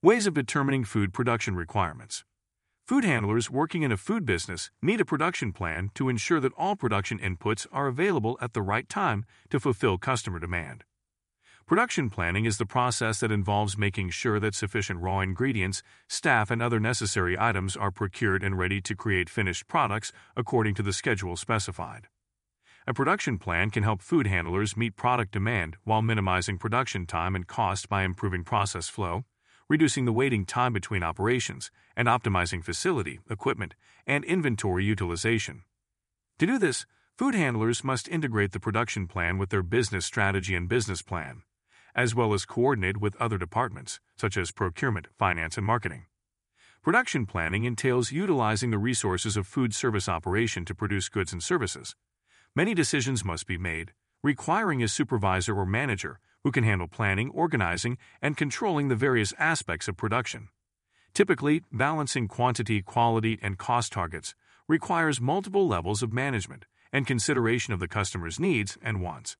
Ways of determining food production requirements. Food handlers working in a food business need a production plan to ensure that all production inputs are available at the right time to fulfill customer demand. Production planning is the process that involves making sure that sufficient raw ingredients, staff, and other necessary items are procured and ready to create finished products according to the schedule specified. A production plan can help food handlers meet product demand while minimizing production time and cost by improving process flow, reducing the waiting time between operations, and optimizing facility, equipment, and inventory utilization. To do this, food handlers must integrate the production plan with their business strategy and business plan, as well as coordinate with other departments, such as procurement, finance, and marketing. Production planning entails utilizing the resources of food service operation to produce goods and services. Many decisions must be made, requiring a supervisor or manager who can handle planning, organizing, and controlling the various aspects of production. Typically, balancing quantity, quality, and cost targets requires multiple levels of management and consideration of the customer's needs and wants.